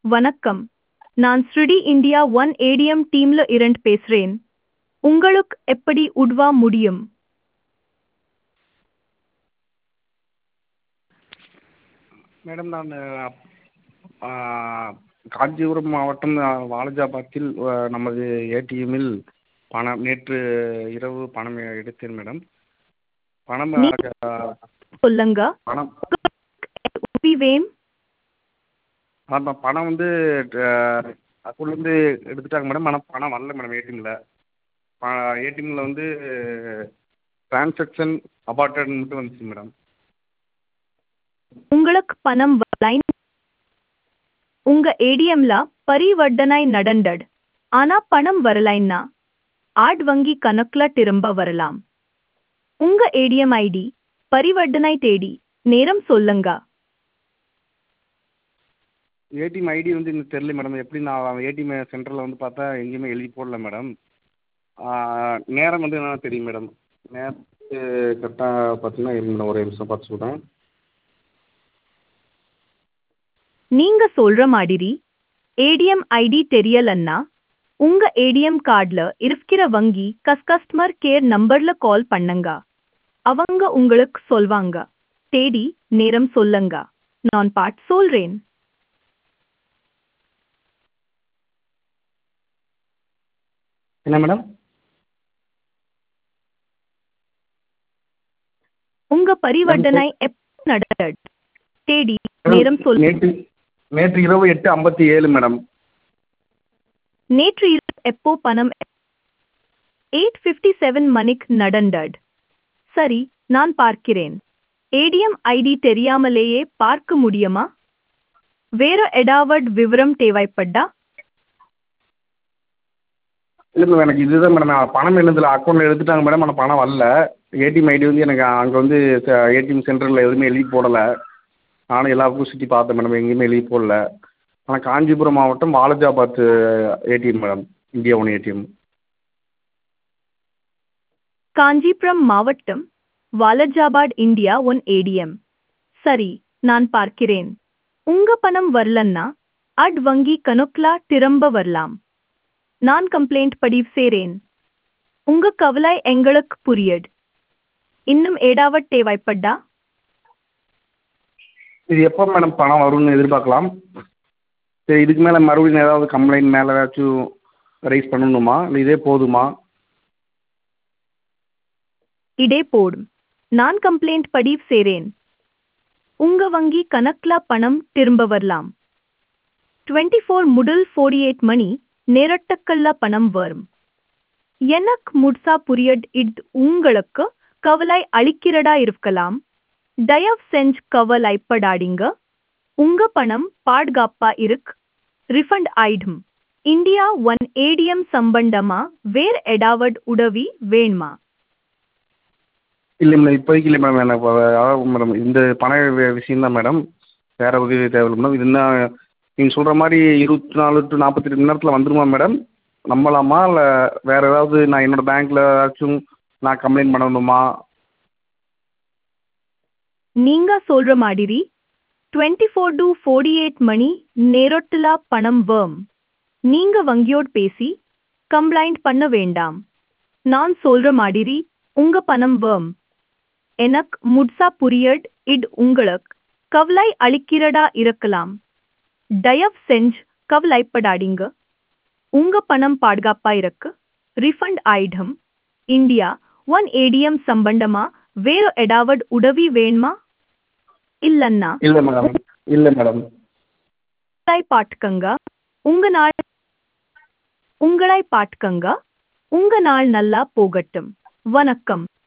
வணக்கம். நான் ஸ்ருடி India one ATM டீம்ல இருந்து பேசுறேன். உங்களுக்கு எப்படி உதவ முடியும்? மேடம் நான் ஆ, காஞ்சிபுரம் மாவட்டம் வாலாஜாபாத்தில் நமது ஏடிஎம்மில் பணம் நேற்று இரவு பணம் எடுத்தேன் மேடம். பணம் நீ சொல்லுங்க. பணம் உதவி வேணும்? ஆமாம் பணம் வந்து அக்கௌண்ட்லேருந்து எடுத்துட்டாங்க மேடம். ஆனால் பணம் வரல மேடம் ஏடிஎம்மில். ஏடிஎம்மில் வந்து டிரான்சாக்ஷன் அபார்ட்டட்னு மட்டும் வந்துச்சு மேடம். உங்களுக்கு பணம் வரலைன் உங்க ஏடிஎம்ல பரிவர்த்தனை நடந்தது. ஆனா பணம் வரலைன்னா ஆட் வங்கி கணக்குல திரும்ப வரலாம். உங்க ஏடிஎம் ஐடி பரிவர்த்தனை தேதி நேரம் சொல்லுங்க. ஏடிஎம் ஐடி வந்து எனக்கு தெரியல மேடம். எப்படி நான் ஏடிஎம் சென்டரில் வந்து பார்த்தா எங்கேயுமே எழுதி போடல மேடம். நேரம் வந்து என்ன தெரியும் மேடம். நேரத்து கரெக்டாக பார்த்தீங்கன்னா இருங்க மேடம், ஒரு நிமிஷம் பார்த்து சொல்கிறேன். நீங்க சொல்ற மாதிரி ஏடிஎம் ஐடி தெரியலன்னா உங்க ஏடிஎம் கார்டுல இருக்கிற வங்கி கஸ்டமர் கேர் நம்பர்ல கால் பண்ணுங்க. அவங்க உங்களுக்கு சொல்வாங்க. தேதி நேரம் சொல்லுங்க. நான் பாட் சொல்றேன். என்ன மேடம்? உங்க பரிவர்த்தனை எப்போ நடந்தது? தேதி நேரம் சொல்லுங்க. நேற்று நேற்று இரவு 8:57 மேடம். நேற்று இரவு எப்போ பணம் 8:57 மணிக்கு நடந்தது. சரி, நான் பார்க்கிறேன். ஏடிஎம் ஐடி தெரியாமலேயே பார்க்க முடியுமா? வேற ஏதாவது விவரம் தேவைப்பட்டா? இல்லை மேடம், எனக்கு இதுதான் மேடம். நான் பணம் என்னதில் அக்கௌண்ட்டில் எடுத்துட்டாங்க மேடம். ஆனால் பணம் வரல. ஏடிஎம் ஐடி வந்து எனக்கு அங்கே வந்து ஏடிஎம் சென்டரில் எதுவுமே எழுதி போடலை. நானும் எல்லா பக்கமும் சுற்றி பார்த்தேன் மேடம், எங்கேயுமே எழுதி போடல. ஆனால் காஞ்சிபுரம் மாவட்டம் Walajabad ATM madam, India one ATM. Kanchipuram மாவட்டம் வாலாஜாபாத் இந்தியா ஒன் ஏடிஎம். சரி, நான் பார்க்கிறேன். உங்க பணம் வரலன்னா அட் வங்கி கணக்குல திரும்ப வரலாம். நான் கம்ப்ளைண்ட் பதிவு செய்றேன். உங்க கவலை எங்களுக்கு புரியுது. இன்னும் ஏதாவது தேவைப்பட்டா? இது எப்போ மேடம் பணம் வரும்னு எதிர்பார்க்கலாம்? சரி, இதுக்கு மேலே மறுபடியும் ஏதாவது கம்ப்ளைண்ட் மேலே ஏதாச்சும் ரைஸ் பண்ணணுமா, இல்லை இதே போதுமா? இதே போடும். நான் கம்ப்ளைண்ட் பதிவு செய்றேன். உங்க வங்கி கணக்குல பணம் திரும்ப வரலாம். 24 முதல் 48 மணி நேரத்துக்குள்ள பணம் வரும். எனக்கு முழுசா புரியுது. இது உங்களுக்கு கவலை அளிக்கிறதா இருக்கலாம். தயவு செஞ்சு கவலைப்படாதீங்க. உங்க பணம் பாதுகாப்பா இருக்கு. ரிஃபண்ட் ஆயிடும். இந்தியா ஒன் ஏடிஎம் சம்பந்தமா வேற ஏதாவது உதவி வேணுமா? இல்லை மேடம், இப்போதைக்கு இல்லை மேடம். எனக்கு அதாவது மேடம் இந்த பண விஷயம் தான் மேடம். வேறு உதவி தேவையில்லை மேடம். இது என்ன நீங்கள் சொல்கிற மாதிரி 24 to 48 மணி நேரத்தில் வந்துருமா மேடம்? நம்பலாமா, இல்லை வேறு ஏதாவது நான் என்னோடய பேங்க்கில் ஏதாச்சும் நான் கம்ப்ளைண்ட் பண்ணணுமா? நீங்க சொல்ற மாதிரி 24 to 48 மணி நேரத்துல பணம் வரும். நீங்க வங்கியோடு பேசி கம்ப்ளைண்ட் பண்ண வேண்டாம். நான் சொல்ற மாதிரி உங்க பணம் வரும். எனக்கு முழுசா புரியுது. இது உங்களுக்கு கவலை அளிக்கிறதா இருக்கலாம். தயவு செஞ்சு கவலைப்படாதீங்க. உங்க பணம் பாதுகாப்பா இருக்கு. ரிஃபண்ட் ஆயிடும். இந்தியா ஒன் ஏடிஎம் சம்பந்தமா வேற ஏதாவது உதவி வேணுமா? இல்லன்னா இல்லை மேடம், இல்லை மேடம். பார்த்துக்கங்க. உங்க நாள் உங்களை பார்த்துக்கங்க. உங்க நாள் நல்லா போகட்டும். வணக்கம்.